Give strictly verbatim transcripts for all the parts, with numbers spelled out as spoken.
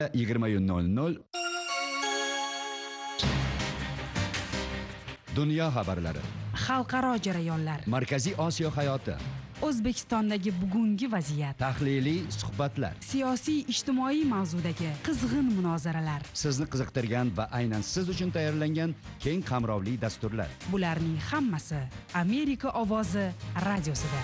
yigirma nol nol Dunyo xabarlari, xalqaro jarayonlar, Markaziy Osiyo hayoti, O'zbekistondagi bugungi vaziyat, tahliliy suhbatlar, siyosiy ijtimoiy mavzudagi qizg'in munozaralar, sizni qiziqtirgan va aynan siz uchun tayyorlangan keng qamrovli dasturlar. Bularning hammasi Amerika ovozi radiosida.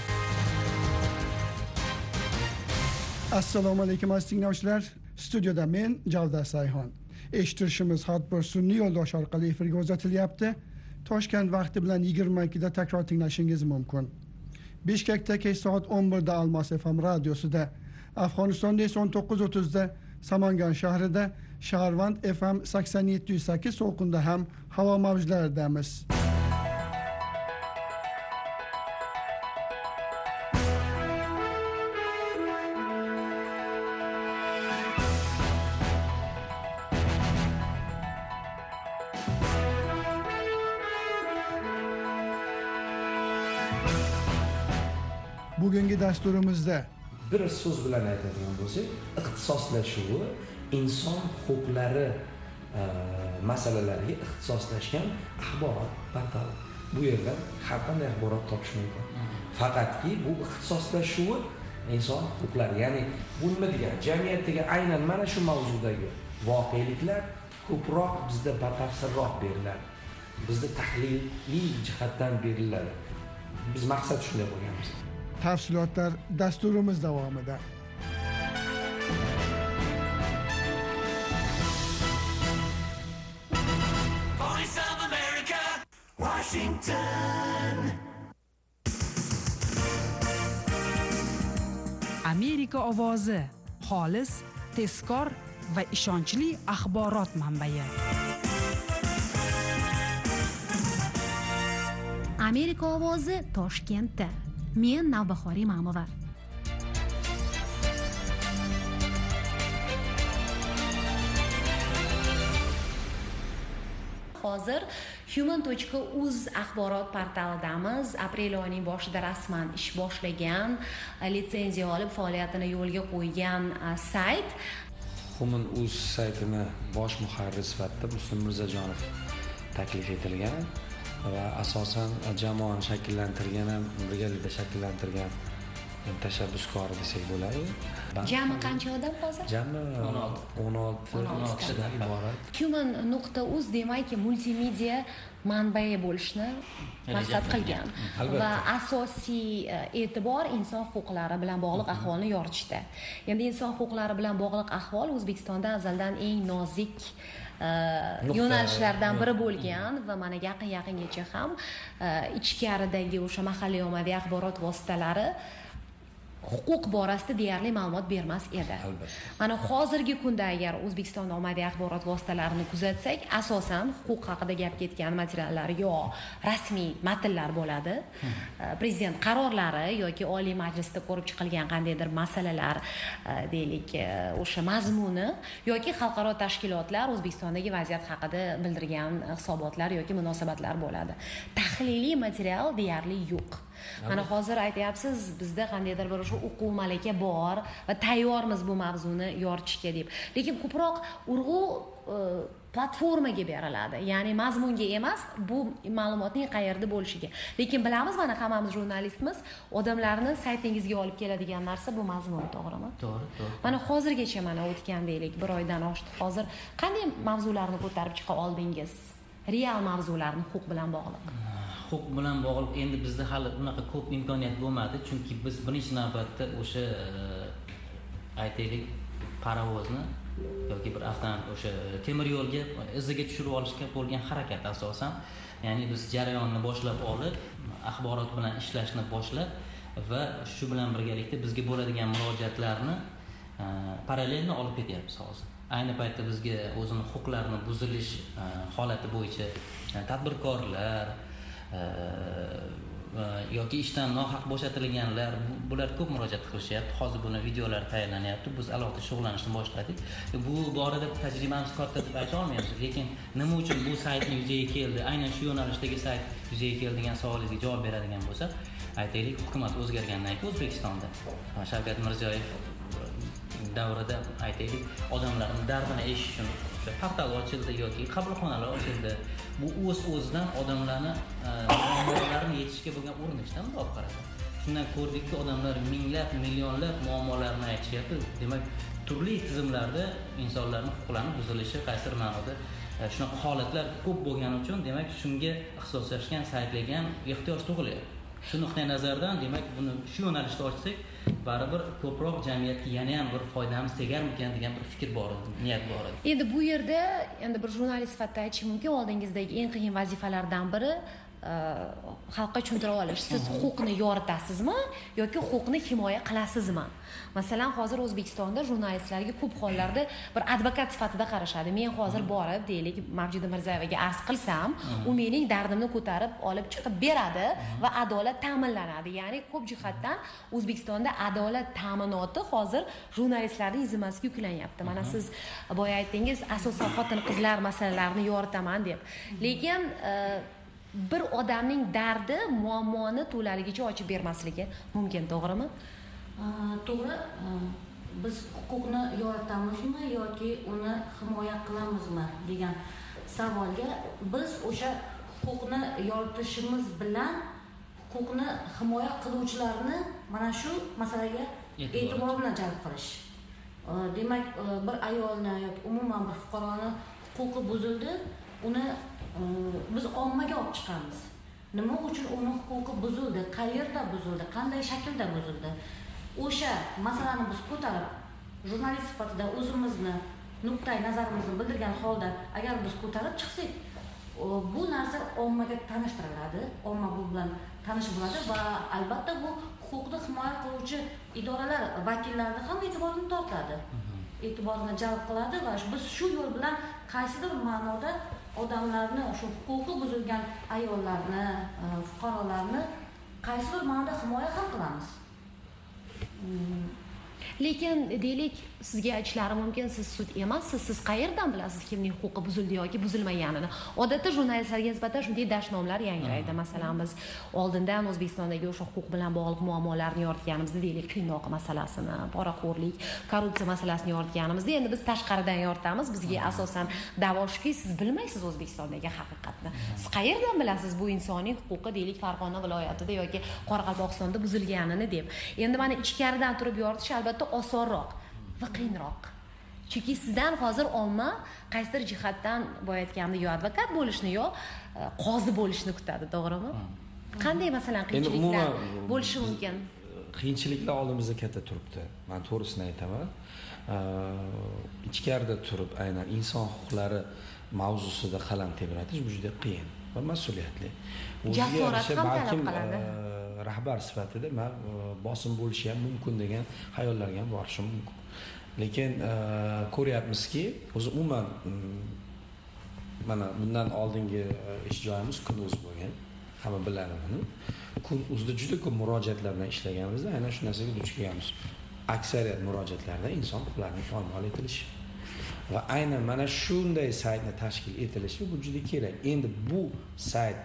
Assalomu alaykum aziz tinglovchilar. Studiyada men Javdar Sayxon. Eshittirishimiz har bir sun'iy yo'ldosh orqali efirga uzatilyapti. Toshkent vaqti bilan yigirma ikkida takror tinglashingiz mumkin. Bishkekda kech soat o'n birda Almos F M radiosida, Afg'onistonda esa o'n to'qqiz o'ttizda Samangan shahrida, Shaharvand F M sakson yetti nuqta sakkiz to'lqinda ham havo mavjlaridamiz. Bugungi dasturimizda bir so'z bilan aytadigan bo'lsak, ixtisoslashuvi inson huquqlari masalalariga ixtisoslashgan axborot portali. Bu yerda har qanday axborot topish mumkin. Faqatki bu ixtisoslashuvi inson huquqlari, ya'ni bu nima degani? Jamiyatdagi aynan mana shu mavzudagi voqeliklar ko'proq bizda batafsilroq beriladi. Bizda tahliliy jihatdan beriladi. Biz maqsad shunday bo'lganmiz. Tafsilotlar dasturimiz davomida. Voice of America, Washington. Amerika ovozi, xolis, tezkor va ishonchli axborot manbai. Amerika ovozi Toshkentda. Men Navbahor Imamova. Hozir human dot uz axborot portalidamiz. Aprel oyining boshida rasman ish boshlagan, litsenziya olib faoliyatini yo'lga qo'ygan sayt. Human dot uz saytini bosh muharrir sifatida Muslim Mirzajonov taklif etilgan va asosan jamoani shakllantirgan ham birgalikda shakllantirgan tashabbuskor desak bo'ladi. Jami qancha odam hozir? Jami o'n olti kishidan iborat. human dot uz demakki multimedia manbai bo'lishni maqsad qilgan va asosiy e'tibor inson huquqlari bilan bog'liq ahvolni yoritishda. Endi inson huquqlari bilan bog'liq ahvol O'zbekistonda azaldan eng nozik yo'nalishlardan biri bo'lgan va mana yaqin yaqingacha ham ichkaridagi o'sha mahalliy ommaviy axborot vositalari huquq borasida deyarli ma'lumot bermas edi. Mana hozirgi kunda agar O'zbekistonda ommaviy axborot vositalarini kuzatsak, asosan huquq haqida gap ketgan materiallar yo rasmiy matnlar bo'ladi. Prezident qarorlari yoki Oliy Majlisda ko'rib chiqilgan qandaydir masalalar, deylik, o'sha mazmuni yoki xalqaro tashkilotlar O'zbekistondagi vaziyat haqida bildirgan hisobotlar yoki munosabatlar bo'ladi. Tahliliy material deyarli yo'q. Mana hozir aytyapsiz, bizda qandaydir bir o'sha o'quv malaka bor va tayyormiz bu mavzuni yoritishga deb. Lekin ko'proq urg'u platformaga beriladi. Ya'ni mazmunga emas, bu ma'lumotning qayerda bo'lishiga. Lekin bilamiz, mana hammamiz jurnalistmiz, odamlarni saytingizga olib keladigan narsa bu mazmun, to'g'rimi? To'g'ri, to'g'ri. Mana hozirgacha mana o'tgan deylik, bir oydan oshdi. Hozir qanday mavzularni ko'tarib chiqa oldingiz? Real mavzularni huquq bilan bog'liq. Huquq bilan bog'liq endi bizda hali unaqa ko'p imkoniyat bo'lmadi, chunki biz birinchi navbatda o'sha aytaylik parovozni yoki bir avtomobil o'sha temir yo'lga iziga tushirib olishga bo'lgan harakat asosan, ya'ni biz jarayonni boshlab olib, axborot bilan ishlashni boshlab va shu bilan birgalikda bizga bo'ladigan murojaatlarni parallelni olib ketyapmiz hozir. Ayni paytda bizga o'zini huquqlarini buzilish holati bo'yicha tadbirkorlar yoki ishdan nohaq bo'shatilganlar, bular ko'p murojaat qilishyapti. Hozir buni videolar tayyorlanyapti. Biz alohida shug'ullanishni boshladik. Bu borada tajribamiz katta deb ayta olmaymiz, lekin nima uchun bu saytni yuzaga keldi, aynan shu yo'nalishdagi sayt yuzaga keldi degan savolingizga javob beradigan bo'lsak, aytaylik, hukumat o'zgargandan keyin O'zbekistonda Shavkat Mirziyoyev davrida aytaylik odamlarning dardini eshitish uchun o'sha portal ochildi yoki qabulxonalar ochildi. Bu o'z-o'zidan odamlarni muammolarini yechishga bo'lgan urinishdan olib qarasa. Shundan ko'rdikki, odamlar minglab, millionlab muammolarini aytishyapti. Demak, turli tizimlarda insonlarning huquqlari buzilishi qaysidir ma'noda shunaqa holatlar ko'p bo'lgani uchun, demak, shunga ixtisoslashgan saytlarga ham ehtiyoj tug'ilyapti. Shu nuqtai nazardan, demak, buni shu yo'nalishda ochsak, baribir ko'proq jamiyatga yana ham bir foydamiz tegarmikan degan bir fikr bor edi, niyat bor edi. Endi bu yerda endi bir jurnalist sifatida aytishim mumkin, oldingizdagi eng qiyin vazifalardan biri xalqqa tushuntira olish. Siz huquqni yoritasizmi yoki huquqni himoya qilasizmi? Masalan, hozir O'zbekistonda jurnalistlarga ko'p hollarda bir advokat sifatida qarashadi. Men hozir borib, deylik, Mavjuda Mirzayevaga arz qilsam, u mening dardimni ko'tarib olib chiqib beradi va adolat ta'minlanadi. Ya'ni ko'p jihatdan O'zbekistonda adolat ta'minoti hozir jurnalistlarning zimmasiga yuklanyapti. Mana siz boya aytdingiz, asosan xotin-qizlar masalalarini yoritaman deb. Lekin bir odamning dardi, muammoni to'laligicha ochib bermasligi mumkin, to'g'rimi? To'g'ri. Biz huquqni yoritamizmi yoki uni himoya qilamizmi degan savolga biz o'sha huquqni yoritishimiz bilan huquqni himoya qiluvchilarni mana shu masalaga e'tiborini jalb qilish. Demak, bir ayolni yoki umuman bir fuqaroni huquqi buzildi, uni biz ommaga olib chiqamiz. Nima uchun uni huquqi buzildi, qayerda buzildi, qanday shaklda buzildi? O'sha masalani biz ko'tarib, jurnalist sifatida o'zimizni nuqtai nazarimizni bildirgan holda agar biz ko'tarib chiqsak, bu narsa ommaga tanishtiriladi, omma bu bilan tanish bo'ladi va albatta bu huquqni himoya qiluvchi idoralar vakillari ham e'tiborini tortadi. E'tiborini jalb qiladi va biz shu yo'l bilan qaysidir ma'noda odamlarni, shu huquqi buzilgan ayollarni, fuqarolarni qaysidir ma'noda himoya ham qilamiz. Lekin deylik, sizga aytishlari mumkin, siz sud emassiz, siz qayerdan bilasiz kimning huquqi buzildi yoki buzilmaganini? Odatda jurnalistlarga nisbatan shunday dashnomlar yangraydi. Masalan, biz oldindan O'zbekistondagi o'sha huquq bilan bog'liq muammolarni yoritganimizda, deylik, qiynoq masalasini, poraxo'rlik, korrupsiya masalasini yoritganimizda, endi biz tashqaridan yoritamiz. Bizga asosan da'vo shuki, siz bilmaysiz O'zbekistondagi haqiqatni. Siz qayerdan bilasiz bu insoniy huquqi, deylik, Farg'ona viloyatida yoki Qoraqalpog'istonda buzilganini deb. Endi mana ichkaridan turib yoritish albatta osonroq va qiyinroq. Chunki sizdan hozir omma qaysidir jihatdan boya aytganimdek yo advokat bo'lishni yo qozi bo'lishni kutadi, to'g'rimi? Qanday masalan qiyinchiliklar bo'lishi mumkin? Qiyinchiliklar oldimizda katta turibdi. Men to'g'risini aytaman. Ichkarida turib, aynan inson huquqlari mavzusida qalam tebratish bu juda qiyin va mas'uliyatli. Jasorat ham talab qiladi. Rahbar sifatida men bosim bo'lishi ham mumkin degan xayollarga ham borishim mumkin. Lekin ko'ryapmizki, o'zi umuman mana bundan oldingi ish joyimiz Kun.uz bo'lgan. Hamma biladi buni. Kun.uzda juda ko'p murojaatlar bilan ishlaganimizda aynan shu narsaga duch kelganmiz. Aksariyat murojaatlarda inson huquqlarining poymol etilishi va aynan mana shunday saytni tashkil etilishi bu juda kerak. Endi bu sayt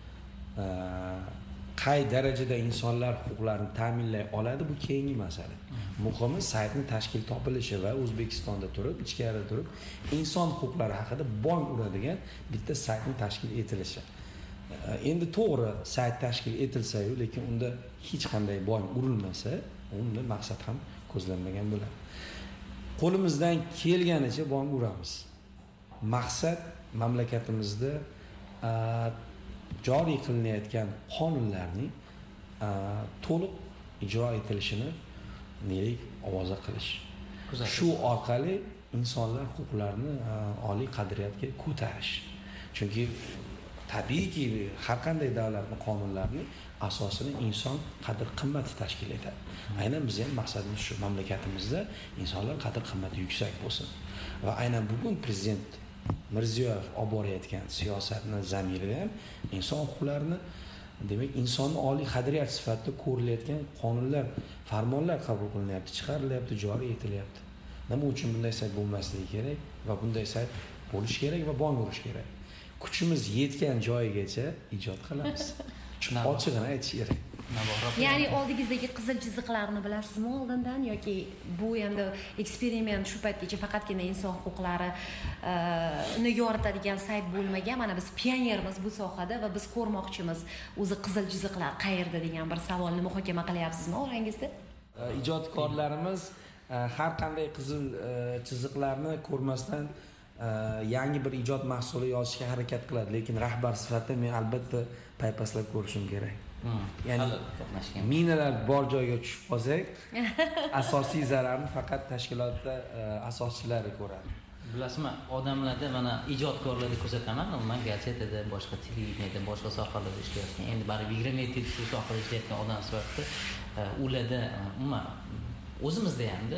qay darajada insonlar huquqlarini ta'minlay oladi, bu keyingi masala. Muhimi saytni tashkil topilishi va O'zbekistonda turib, ichkarida turib, inson huquqlari haqida bong uradigan bitta saytni tashkil etilishi. Endi to'g'ri sayt tashkil etilsa-yu, lekin unda hech qanday bong urilmasa, unda maqsad ham ko'zlanmagan bo'ladi. Qo'limizdan kelganicha bong uramiz. Maqsad mamlakatimizda joriy qilinayotgan qonunlarning to'liq ijro etilishini nelik ovoza qilish. Shu orqali insonlar huquqlarini oliy qadriyatga ko'tarish. Chunki tabiiyki har qanday davlatning qonunlarining asosini inson qadr qimmati tashkil etadi. Aynan bizning maqsadimiz shu, mamlakatimizda insonlar qadr qimmati yuksak bo'lsin. Va aynan bugun prezident Mirziyoyev olib borayotgan siyosatni zamirida ham inson huquqlarini, demak, insonni oliy qadriyat sifatida ko'rilayotgan qonunlar, farmonlar qabul qilinyapti, chiqarilyapti, joriy etilyapti. Nima uchun bunday sayt bo'lmasligi kerak va bunday sayt bo'lish kerak va bong urish kerak. Kuchimiz yetgan joyigacha ijod qilamiz. Ochig'ini aytish kerak. Ya'ni oldingizdagi qizil chiziqlarni bilasizmi oldindan yoki bu endi eksperiment shu paytgacha faqatgina inson huquqlari ni yoritadigan sayt bo'lmagan. Mana biz pionermiz bu sohada va biz ko'rmoqchimiz o'zi qizil chiziqlar qayerda degan bir savolni muhokama qilyapsizmi orangizda? Ijodkorlarimiz har qanday qizil chiziqlarni ko'rmasdan yangi bir ijod mahsuli yozishga harakat qiladi, lekin rahbar sifatida men albatta paypaslab ko'rishim kerak. Ya'ni minalar bor joyga tushib qolsak, asosiy zararni faqat tashkilotda asoschilari ko'radi. Bilasizmi, odamlarda mana ijodkorlarni ko'rsataman, men gazetada, boshqa televideniyada, boshqa sohalarda ishlayotgan, endi baribir yigirma yetti yil shu sohada ishlayotgan odam sifatida ularda umuman o'zimizda hamda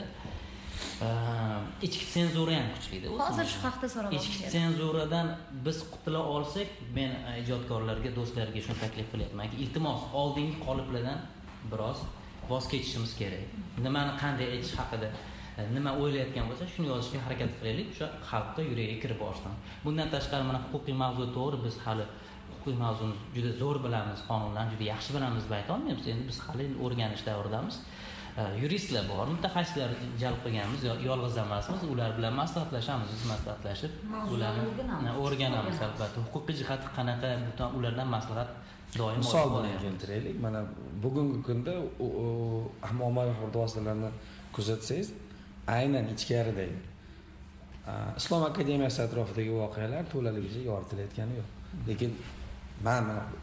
ichki senzura ham kuchli-da. Hozir shu haqda so'ramoqchi edim. Ichki senzuradan biz qutula olsak, men ijodkorlarga, do'stlarga shuni taklif qilyapmanki, iltimos oldingi qoliplardan biroz voz kechishimiz kerak. Nimani qanday aytish haqida nima o'ylayotgan bo'lsa, shuni yozishga harakat qilaylik, o'sha xalqqa yuragiga kirib borsin. Bundan tashqari mana huquqiy mavzu to'g'ri, biz hali huquqiy mavzuni juda zo'r bilamiz, qonunlarni juda yaxshi bilamiz deb ayta olmaymiz. Endi biz hali o'rganish davridamiz. Yuristlar bor, mutaxassislar jalb qilganmiz, yolg'iz emasmiz, ular bilan maslahatlashamiz, biz maslahatlashib, ularni o'rganamiz albatta. Huquqiy jihati qanaqa, ulardan maslahat doim misol bilan keltiraylik. Mana bugungi kunda ommaviy axborot vositalarini kuzatsangiz, aynan ichkaridagi Islom akademiyasi atrofidagi voqealar to'laligicha yoritilayotgani yo'q. Lekin men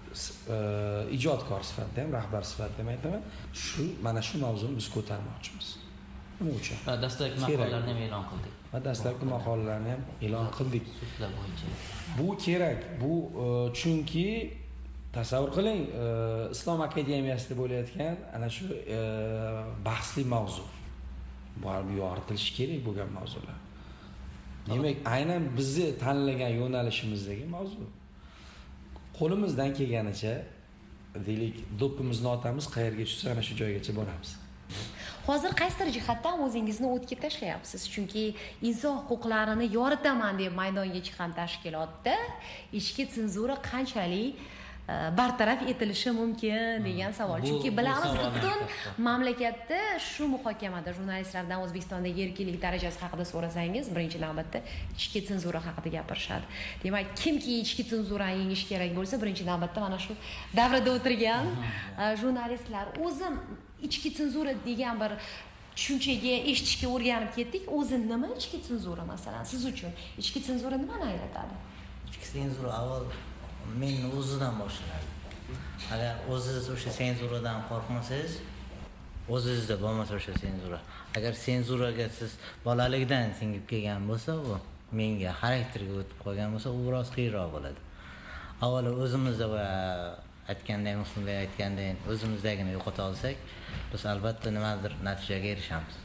ijodkor sifatida ham, rahbar sifatida ham aytaman, shu mana shu mavzuni biz ko'tarmoqchimiz. Nima uchun? Va dastlabki maqolalarni ham e'lon qildik. Va dastlabki maqolalarni ham e'lon qildik. Sudlar bo'yicha. Bu kerak. Bu chunki tasavvur qiling, Islom akademiyasida bo'layotgan ana shu bahsli mavzu. Bu yoritilishi kerak bo'lgan mavzular. Demak, aynan bizni tanlagan yo'nalishimizdagi mavzu. Qo'limizdan kelganicha deylik, do'ppimizni otamiz, qayerga tushsa ana shu joygacha boramiz. Hozir qaysidir jihatdan o'zingizni o'tga tashlayapsiz, chunki inson huquqlarini yoritaman deb maydonga chiqqan tashkilotda ichki senzura qanchalik bartaraf etilishi mumkin degan savol. Chunki bilamiz, butun mamlakatda shu muhokamada jurnalistlardan O'zbekistondagi erkinlik darajasi haqida so'rasangiz, birinchi navbatda ichki senzura haqida gapirishadi. Demak, kimki ichki senzurani yengish kerak bo'lsa, birinchi navbatda mana shu davrada o'tirgan jurnalistlar. O'zim ichki senzura degan bir tushunchaga eshitishga o'rganib ketdik. O'zi nima ichki senzura masalan siz uchun? Ichki senzura nimani anglatadi? Ichki senzura avval men o'zidan boshlanadi. Agar o'zingiz o'sha senzuradan qo'rqmasangiz, o'zingizda bo'lmasa o'sha senzura. Agar senzuraga siz bolalikdan singib kelgan bo'lsa, u menga xarakterga o'tib qolgan bo'lsa, u biroz qiyinroq bo'ladi. Avvalo o'zimizda va aytgandek, Muslimbek aytgandek, o'zimizdagini yo'qota olsak, biz albatta nimadir natijaga erishamiz.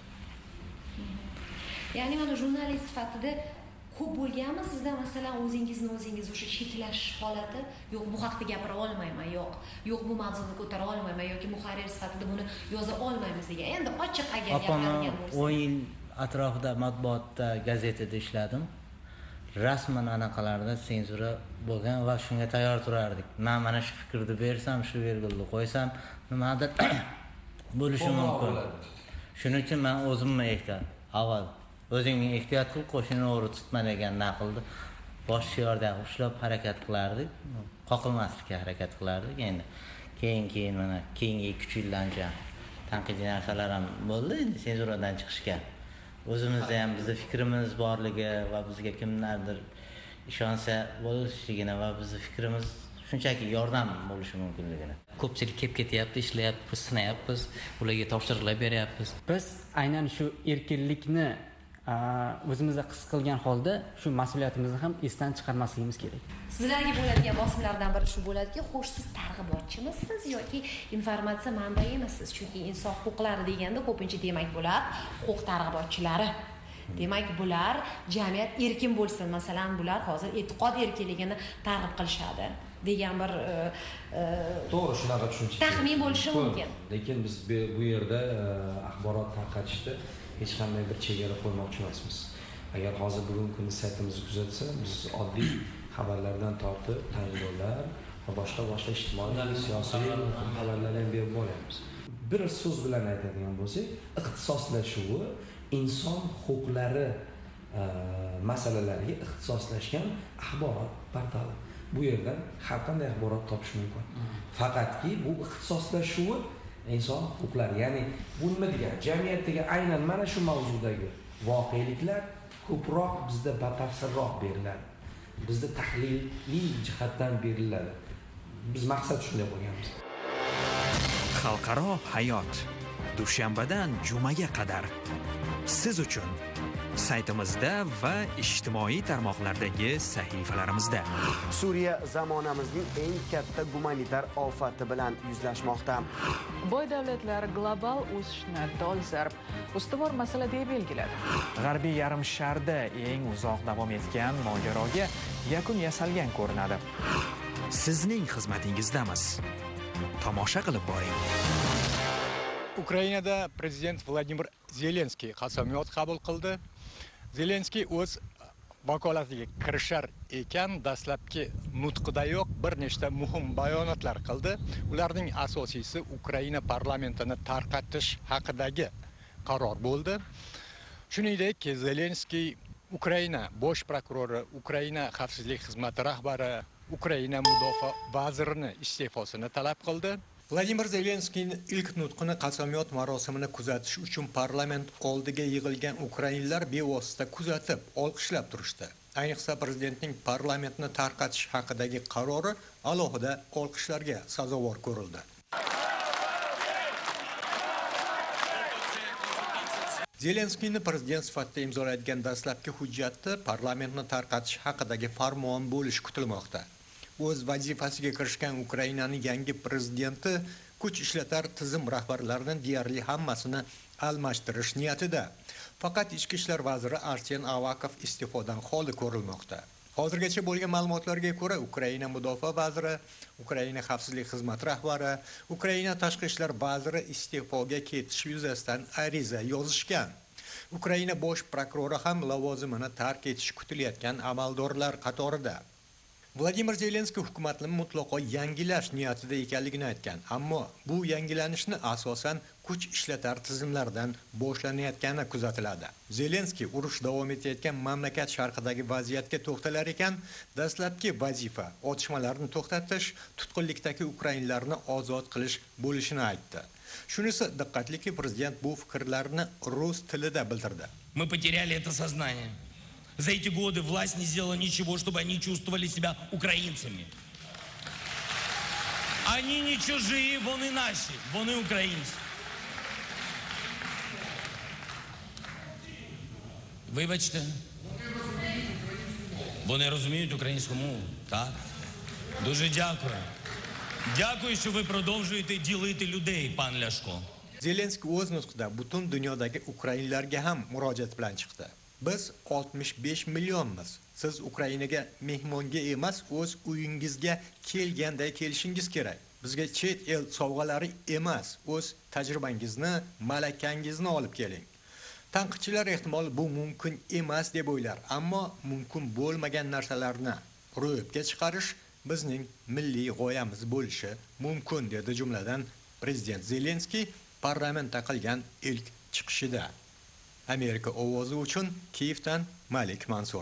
Ya'ni mana jurnalist sifatida ko'p bo'lganmi sizda masalan o'zingizni o'zingiz o'sha cheklash holati, yo'q bu haqda gapira olmayman, yo'q, yo'q bu mavzuni ko'tara olmayman yoki muharrir sifatida buni yoza olmaymiz degan. Endi ochiq agar gapiradigan bo'lsak. o'n yil atrofida matbuotda, gazetada ishladim. Rasman anaqalarda senzura bo'lgan va shunga tayyor turardik. Men mana shu fikrni bersam, shu virgulni qo'ysam, nimadir bo'lishi mumkin. Shuning uchun men o'zimni ehtiyot, avval o'zingni ehtiyot qil, qo'shini o'g'ri tutma degan naqlni bosh shiorda ushlab harakat qilardik. Qoqilmaslikka harakat qilardik. Endi keyin-keyin mana keyingi ikki uch yildancha tanqidiy narsalar ham bo'ldi, endi senzuradan chiqishga. O'zimizda ham bizning fikrimiz borligi va bizga kimlardir ishonsa bo'lishligini va bizning fikrimiz shunchaki yordam bo'lishi mumkinligini. Ko'pchilik kelib ketyapti, ishlayapmiz, sinayapmiz, ularga topshiriqlar beryapmiz. Biz aynan shu erkinlikni o'zimizda his qilgan holda shu mas'uliyatimizni ham esdan chiqarmasligimiz kerak. Sizlarga bo'ladigan bosimlardan biri shu bo'ladiki, xo'sh siz targ'ibotchimisiz yoki informatsiya manbaimisiz? Chunki inson huquqlari deganda ko'pincha demak bular huquq targ'ibotchilari. Demak, bular jamiyat erkin bo'lsin, masalan, bular hozir e'tiqod erkinligini targ'ib qilishadi degan bir to'g'ri shunaqa tushuncha. Taxmin bo'lishi mumkin. Lekin biz bu yerda axborot tarqatishda hech qanday bir chegara qo'ymoqchi emasmiz. Agar hozir bugungi kunda saytimizni kuzatsa, biz oddiy xabarlardan tortib, tanlovlar, va boshqa boshqa ijtimoiy, siyosiy xabarlarni ham berib boryapmiz. Bir so'z bilan aytadigan bo'lsak, ixtisoslashuvi inson huquqlari masalalariga ixtisoslashgan axborot portali. Bu yerdan har qanday axborot topish mumkin. Faqatki bu ixtisoslashuvi inson huquqlari, ya'ni bu nima degani? Jamiyatdagi aynan mana shu mavzudagi voqeliklar ko'proq bizda batafsilroq beriladi. Bizda tahliliy jihatdan beriladi. Biz maqsad shunday qo'yganmiz. Xalqaro hayot dushanbadan jumaga qadar siz uchun saytimizda va ijtimoiy tarmoqlardagi sahifalarimizda. Suriya zamonamizning eng katta gumanitar ofati bilan yuzlashmoqda. Boy davlatlar global o'sishni dolzarb ustuvor masala deb belgiladi. G'arbiy yarim sharda eng uzoq davom etgan mojaroga yakun yasalgan ko'rinadi. Sizning xizmatingizdamiz. Tomosha qilib boring. Ukrainada prezident Vladimir Zelenskiy qasamyod qabul qildi. Zelenskiy o'z vakolatiga kirishar ekan dastlabki nutqidayoq bir nechta muhim bayonotlar qildi. Ularning asosiysi Ukraina parlamentini tarqatish haqidagi qaror bo'ldi. Shuningdek, Zelenskiy Ukraina bosh prokurori, Ukraina xavfsizlik xizmati rahbari, Ukraina mudofaa vazirini iste'fosini talab qildi. Vladimir Zelenskiyning ilk nutqini qasamyod marosimini kuzatish uchun parlament oldiga yig'ilgan ukrainlar bevosita kuzatib, olqishlab turishdi. Ayniqsa prezidentning parlamentni tarqatish haqidagi qarori alohida olqishlarga sazovor ko'rildi. Zelenskiyni prezident sifatida imzolayotgan dastlabki hujjatda parlamentni tarqatish haqidagi farmon bo'lishi kutilmoqda. O'z vazifasiga kirishgan Ukrainaning yangi prezidenti kuch ishlatar tizim rahbarlarining deyarli hammasini almashtirish niyatida. Faqat ichki ishlar vaziri Arsen Avakov iste'fodan xoli ko'rilmoqda. Hozirgacha bo'lgan ma'lumotlarga ko'ra, Ukraina mudofaa vaziri, Ukraina xavfsizlik xizmati rahbari, Ukraina tashqi ishlar vaziri iste'foga ketish yuzasidan ariza yozishgan. Ukraina bosh prokurori ham lavozimini tark etishi kutilayotgan amaldorlar qatorida. Vladimir Zelenskiy hukumatni mutlaqo yangilash niyatida ekanligini aytgan, ammo bu yangilanishni asosan kuch ishlatar tizimlardan boshlanayotgani kuzatiladi. Zelenskiy urush davom etayotgan mamlakat sharqidagi vaziyatga to'xtalar ekan, dastlabki vazifa otishmalarni to'xtatish, tutqunlikdagi ukrainlarni ozod qilish bo'lishini aytdi. Shunisi diqqatliki, prezident bu fikrlarni rus tilida bildirdi. Мы потеряли это сознание. За эти годы власть не сделала ничего, чтобы они чувствовали себя украинцами. Они не чужие, вон и наши, вон и украинцы. Вибачте. Вони розуміють українську мову, так? Дуже дякую. Дякую, що ви продовжуєте ділити людей, пан Ляшко. Zelenskiy o'z nutqida butun dunyodagi ukrainlarga ham murojaat bilan chiqdi. Biz oltmish besh millionmiz. Siz Ukrainaga mehmonga emas, o'z uyingizga kelganday kelishingiz kerak. Bizga chet el sovg'alari emas, o'z tajribangizni, malakangizni olib keling. Tanqidchilar ehtimol bu mumkin emas deb o'ylar, ammo mumkin bo'lmagan narsalarni ro'yobga chiqarish bizning milliy g'oyamiz bo'lishi mumkin, dedi jumladan prezident Zelenskiy parlamentda qilgan ilk chiqishida. Amerika ovozi uchun Kiyevdan Malik Mansur.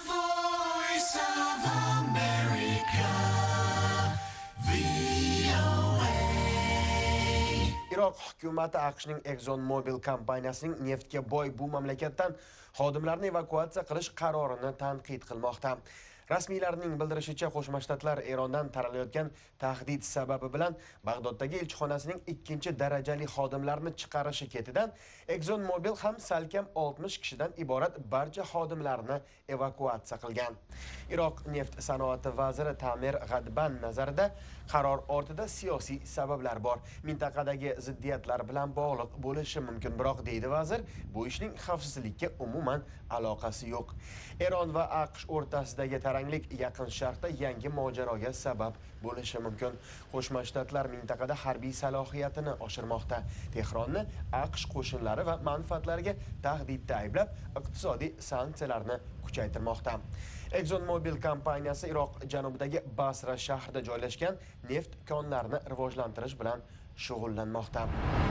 Iroq hukumati AQShning ExxonMobil kompaniyasining neftga boy bu mamlakatdan xodimlarni evakuatsiya qilish qarorini tanqid qilmoqda. Rasmiylarning bildirishicha, Qo'shma Shtatlar Erondan taralayotgan tahdid sababi bilan Bag'doddagi elchixonasining ikkinchi darajali xodimlarni chiqarishi ketidan ExxonMobil ham salkam oltmish kishidan iborat barcha xodimlarni evakuatsiya qilgan. Iroq neft sanoati vaziri Tamer G'adban nazarida qaror ortida siyosiy sabablar bor. Mintaqadagi ziddiyatlar bilan bog'liq bo'lishi mumkin, biroq deydi vazir, bu ishning xavfsizlikka umuman aloqasi yo'q. Eron va AQSh o'rtasidagi taranglik Yaqin Sharqda yangi mojaroga sabab bo'lishi mumkin. Qo'shma Shtatlar mintaqada harbiy salohiyatini oshirmoqda. Tehronni AQSh qo'shinlari va manfaatlariga tahdidda ayblab, iqtisodiy sanksiyalarni kuchaytirmoqda. ExxonMobil kompaniyasi Iroq janubidagi Basra shahrida joylashgan neft konlarini rivojlantirish bilan shug'ullanmoqda.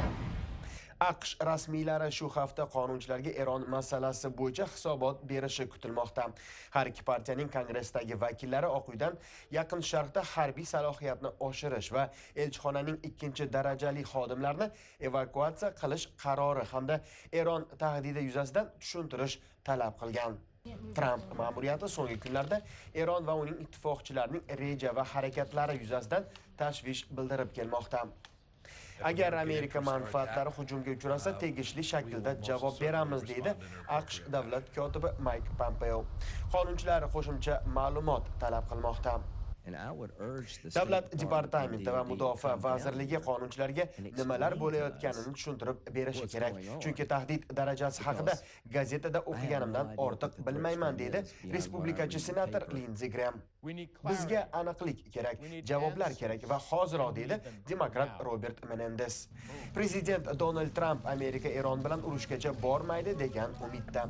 AQSh rasmiylari shu hafta qonunchilarga Eron masalasi bo'yicha hisobot berishi kutilmoqda. Har ikki partiyaning kongressdagi vakillari Oq uydan Yaqin Sharqda harbiy salohiyatni oshirish va elchixonaning ikkinchi darajali xodimlarini evakuatsiya qilish qarori hamda Eron tahdidi yuzasidan tushuntirish talab qilgan. Tramp ma'muriyati so'nggi kunlarda Eron va uning ittifoqchilarining reja va harakatlari yuzasidan tashvish bildirib kelmoqda. Agar Amerika manfaatlari hujumga uchrasa, tegishli shaklda javob beramiz, deydi AQSh davlat kotibi Mike Pompeo. Qonunchilar qo'shimcha ma'lumot talab qilmoqda. Davlat departamenti va mudofaa vazirligi qonunchilarga nimalar bo'layotganini tushuntirib berishi kerak. Chunki tahdid darajasi haqida gazetada o'qiganimdan ortiq bilmayman, deydi respublikachi senator Lindsey Graham. Bizga aniqlik kerak, javoblar kerak va hoziroq, deydi demokrat Robert Menendez. Prezident Donald Trump Amerika Eron bilan urushgacha bormaydi degan umidda.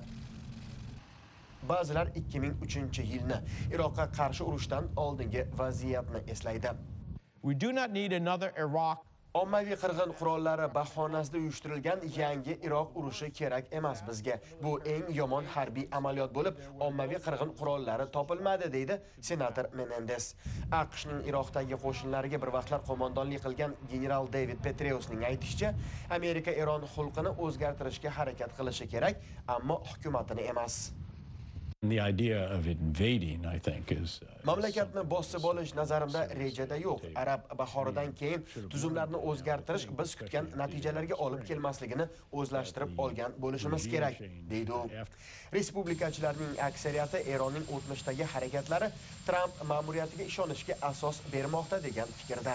Ba'zilar ikki ming uchinchi yilni Iroqqa qarshi urushdan oldingi vaziyatni eslaydi. We do not need another Iraq. Ommaviy qirg'in qurollari bahonasida uyushtirilgan yangi Iroq urushi kerak emas bizga. Bu eng yomon harbiy amaliyot bo'lib, ommaviy qirg'in qurollari topilmadi, deydi senator Menendez. AQShning Iroqdagi qo'shinlariga bir vaqtlar qo'mondonlik qilgan general David Petraeusning aytishicha, Amerika Eron xulqini o'zgartirishga harakat qilishi kerak, ammo hukumatini emas. The idea of invading, I think, is Mamlakatni bosib olish nazarimda rejada yo'q. Arab bahoridan keyin tuzumlarni o'zgartirish biz kutgan natijalarga olib kelmasligini o'zlashtirib olgan bo'lishimiz kerak, deydi u. Respublikachilarning aksariyati Eronning o'tmishdagi harakatlari Trump ma'muriyatiga ishonishga asos bermoqda degan fikrda.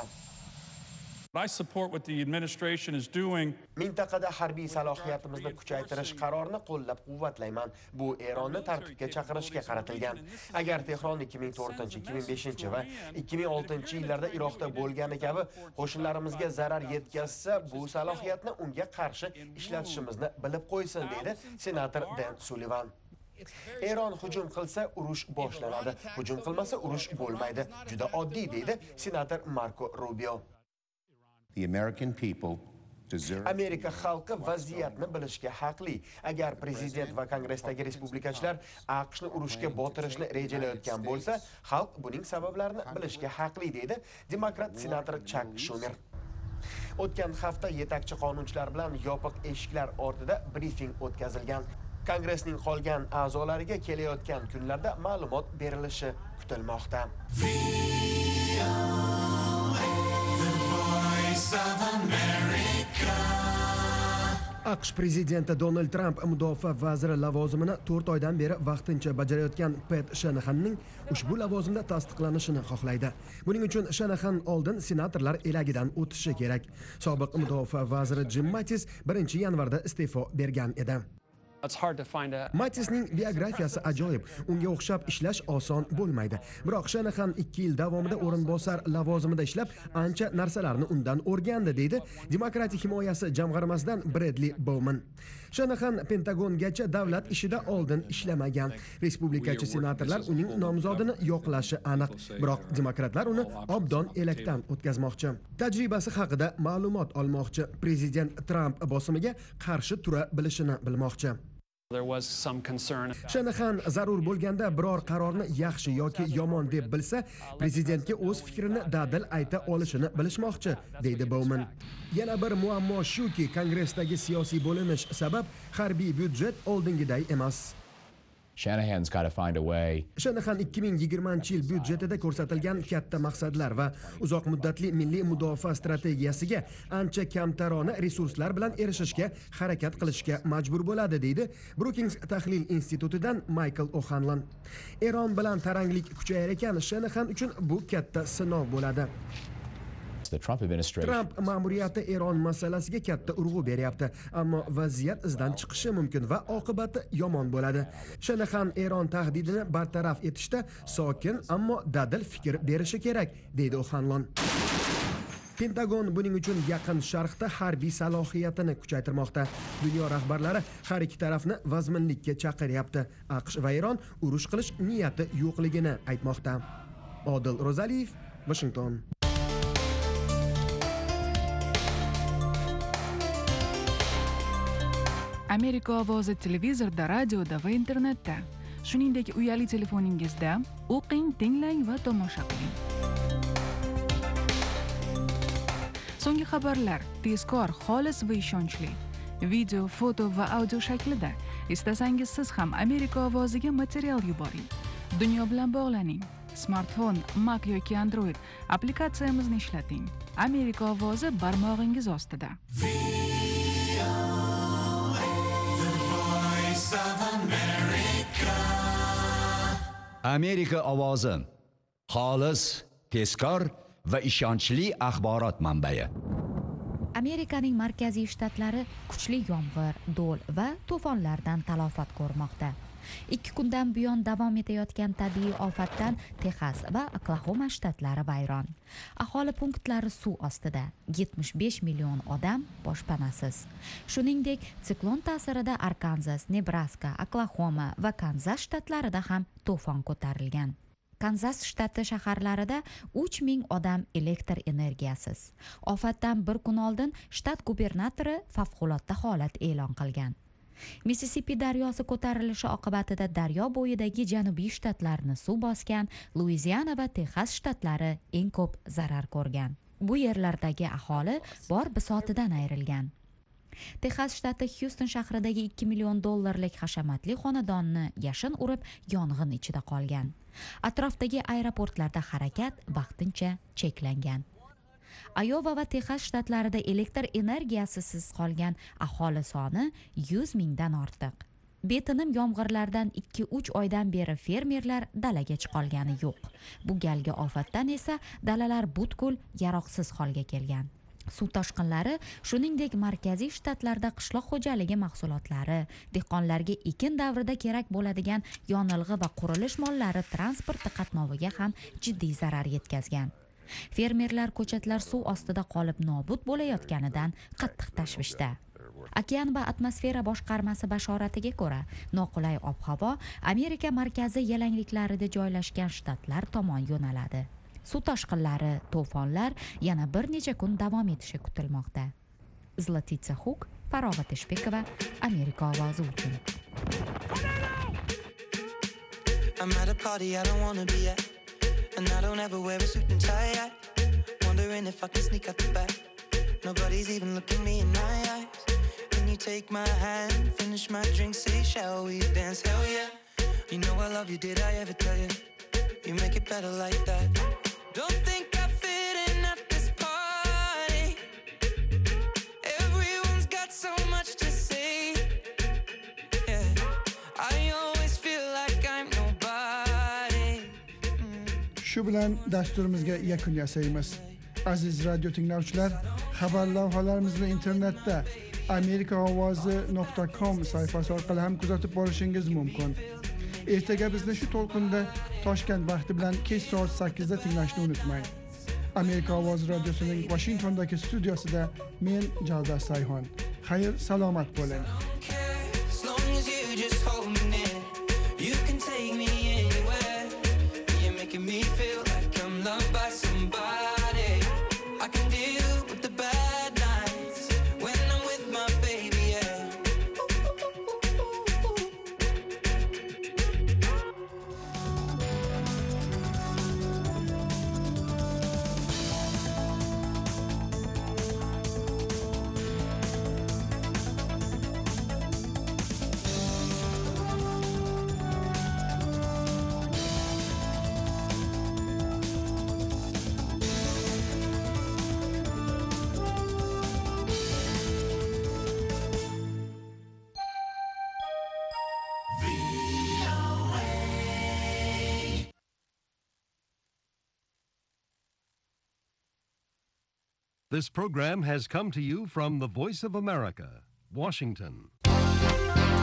I support what the administration is doing. Mintaqada harbiy salohiyatimizni kuchaytirish qarorini qo'llab-quvvatlayman. Bu Eronni tartibga chaqirishga qaratilgan. Agar Tehron ikki ming to'rtinchi, ikki ming beshinchi va ikki ming oltinchi yillarda Iroqda bo'lgani kabi qo'shinlarimizga zarar yetkazsa, bu salohiyatni unga qarshi ishlatishimizni bilib qo'ysin, deydi senator Dan Sullivan. Eron hujum qilsa, urush boshlanadi. Hujum qilmasa, urush bo'lmaydi. Juda oddiy, deydi senator Marco Rubio. The American people deserve Amerika xalqi vaziyatni bilishga haqli. Agar prezident va kongressdagi respublikachilar AQShni urushga botirishni rejalayotgan bo'lsa, xalq buning sabablarini bilishga haqli, deydi demokrat senator Chuck Schumer. O'tgan hafta yetakchi qonunchilar bilan yopiq eshiklar ortida brifing o'tkazilgan. Kongressning qolgan a'zolariga kelayotgan kunlarda ma'lumot berilishi kutilmoqda. AQSh prezidenti Donald Trump mudofaa vaziri lavozimini to'rt oydan beri vaqtincha bajarayotgan Pat Shanahanning ushbu lavozimda tasdiqlanishini xohlaydi. Buning uchun Shanahan oldin senatorlar elagidan o'tishi kerak. Sobiq mudofaa vaziri Jim Mattis birinchi yanvarda iste'fo bergan edi. Mattisning biografiyasi ajoyib. Unga o'xshab ishlash oson bo'lmaydi. Biroq Shanahan ikki yil davomida o'rinbosar lavozimida ishlab, ancha narsalarni undan o'rgandi, deydi Demokratik himoyasi jamg'armasidan Bradley Bowman. Shanahan Pentagongacha davlat ishida oldin ishlamagan. Respublikachi senatorlar uning nomzodini yoqlashi aniq. Biroq demokratlar uni obdon elakdan o'tkazmoqchi. Tajribasi haqida ma'lumot olmoqchi. Prezident Trump bosimiga qarshi tura bilishini bilmoqchi. Shanahan zarur bo'lganda biror qarorni yaxshi yoki yomon deb bilsa, prezidentga o'z fikrini dadil ayta olishini bilishmoqchi, deydi Bowman. Yana bir muammo shuki, kongressdagi siyosiy bo'linish sabab harbiy byudjet oldingiday emas. Shanahan's got to find a way. Shanahan ikki ming yigirmanchi yil byudjetida ko'rsatilgan katta maqsadlar va uzoq muddatli milliy mudofaa strategiyasiga ancha kamtarona resurslar bilan erishishga harakat qilishga majbur bo'ladi, deydi Brookings tahlil institutidan Michael O'Hanlon. Eron bilan taranglik kuchayar ekan, Shanahan uchun bu katta sinov bo'ladi. the Trump administration. Trump ma'muriyati Eron masalasiga katta urg'u beryapti, ammo vaziyat izdan chiqishi mumkin va oqibati yomon bo'ladi. Shanahan Eron tahdidini bartaraf etishda sokin, ammo dadil fikr berishi kerak, deydi O'Hanlon. Pentagon buning uchun Yaqin Sharqda harbiy salohiyatini kuchaytirmoqda. Dunyo rahbarlari har ikki tarafni vazminlikka chaqiryapti. AQSh va Eron urush qilish niyati yo'qligini aytmoqda. Odil Ro'zaliyev, Washington. Amerika ovozi televizorda, radioda va internetda, shuningdek uyali telefoningizda o'qing, tinglang va tomosha qiling. So'nggi xabarlar tezkor, xolis va ishonchli. Video, foto va audio shaklida. Istasangiz siz ham Amerika ovoziga material yuboring. Dunyo bilan bog'laning. Smartfon, Mac yoki Android applikatsiyamizni ishlating. Amerika ovozi barmog'ingiz ostida. Amerika ovozi. Xolis, tezkor va ishonchli axborot manbai. Amerikaning markaziy shtatlari kuchli yomg'ir, do'l va to'fonlardan talofat ko'rmoqda. Ikki kundan buyon davom etayotgan tabiiy ofatdan Texas va Oklahoma shtatlari vayron. Aholi punktlari suv ostida. yetmish besh million odam boshpanasiz. Shuningdek, siklon ta'sirida Arkansas, Nebraska, Oklahoma va Kanzas shtatlarida ham to'fon ko'tarilgan. Kanzas shtati shaharlarida uch ming odam elektr energiyasiz. Ofatdan bir kun oldin shtat gubernatori favqulodda holat e'lon qilgan. Missisipi daryosi ko'tarilishi oqibatida daryo bo'yidagi janubiy shtatlarni suv bosgan, Luiziana va Texas shtatlari eng ko'p zarar ko'rgan. Bu yerlardagi aholi bor bisotidan ayrilgan. Texas shtati Houston shahridagi ikki million dollarlik hashamatli xonadonni yashin urib, yong'in ichida qolgan. Atrofdagi aeroportlarda harakat vaqtincha cheklangan. Iowa va Texas shtatlarida elektr energiyasisiz qolgan aholi soni yuz mingdan ortiq. Betinim yomg'irlardan ikki uch oydan beri fermerlar dalaga chiqolgani yo'q. Bu galgi ofatdan esa dalalar butkul yaroqsiz holga kelgan. Suv toshqinlari, shuningdek markaziy shtatlarda qishloq xo'jaligi mahsulotlari, dehqonlarga ekin davrida kerak bo'ladigan yonilg'i va qurilish mollari transporti qatnoviga ham jiddiy zarar yetkazgan. Fermerlar ko'chatlar suv ostida qolib nobud bo'layotganidan qattiq tashvishda. Okean va atmosfera boshqarmasi bashoratiga ko'ra, noqulay ob-havo Amerika markazi yalangliklarida joylashgan shtatlar tomon yo'naladi. Suv toshqinlari, to'fonlar yana bir necha kun davom etishi kutilmoqda. Zlatitsa Huk, Farog'a Teshbekova, Amerika ovozi uchun. I'm at a party I don't wanna be at, and I don't ever wear a suit and tie yet. Wondering if I can sneak out the back. Nobody's even looking me in my eyes. Can you take my hand, finish my drink, say shall we dance? Hell yeah. You know I love you, did I ever tell you? You make it better like that. Don't think I fit in at this party. Everyone's got so much to say. Yeah, I always feel like I'm nobody. Shu bilan dasturimizga yakun yasaymiz. Aziz radio tinglovchilar, xabar lavhalarimizni internetda amerika ovozi nuqta com sayfasi orqali ham kuzatib borishingiz mumkin. Ertaga bizni shu to'lqinda Toshkent vaqti bilan kech soat sakkizda tinglashni unutmang. Amerika ovozi radiosining Washingtondagi studiosida men Javdar Sayxon. Xayr, salomat bo'ling. As long as you just hold me near, you can take me anywhere. You're making me feel like I'm loved by somebody. I can deal with the bad nights when I'm with my baby, yeah. This program has come to you from the Voice of America, Washington.